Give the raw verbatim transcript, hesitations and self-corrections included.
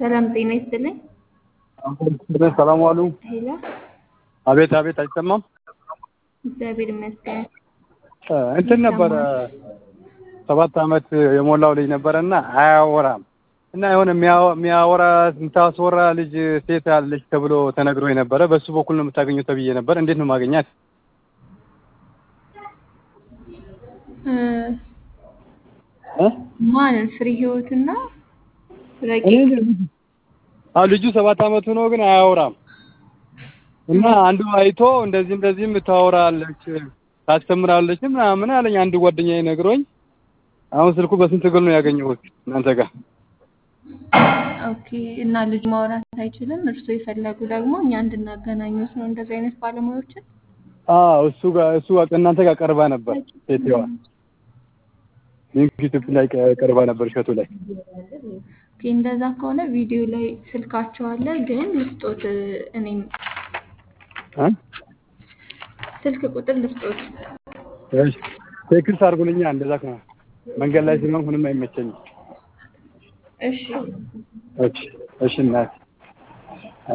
ሰላም ጤና ይስጥልኝ። አሁን ሰላም ዋሉ። ሄሎ አቤት አቤት፣ አይሰማም? እግዚአብሔር ይመስገን። እንትን ነበረ ሰባት አመት የሞላው ልጅ ነበርና አያወራም እና የሆነ የሚያወራ የምታስወራ ልጅ ሴት አለች ተብሎ ተነግሮኝ ነበረ። በሱ በኩል ነው የምታገኘው ተብዬ ነበር። እንዴት ነው ማግኘት? እ ማን ፍሪ ህይወትና ረቂቅ? አዎ ልጁ ሰባት አመቱ ነው ግን አያወራም። እና አንዱ አይቶ እንደዚህ እንደዚህም ታወራለች ታስተምራለች ምናምን አለኝ። አንድ ጓደኛዬ ነግሮኝ አሁን ስልኩ በስንት ግል ነው ያገኘሁት እናንተ ጋር። ኦኬ። እና ልጅ ማውራት አይችልም። እርሱ የፈለጉ ደግሞ እኛ እንድናገናኙት ነው እንደዚህ አይነት ባለሙያዎችን። አዎ እሱ ጋር እሱ እናንተ ጋር ቀርባ ነበር ሴትዋ። ዩቲዩብ ላይ ቀርባ ነበር ሸቱ ላይ። ኦኬ። እንደዛ ከሆነ ቪዲዮ ላይ ስልካቸው አለ ግን ልስጦት እኔም አ ስልክ ቁጥር ልስጦት። እሺ ቴክስት አድርጉልኛ። እንደዛ ከሆነ መንገድ ላይ ስለሆነ ምንም አይመቸኝም። እሺ እሺ እሺ እናት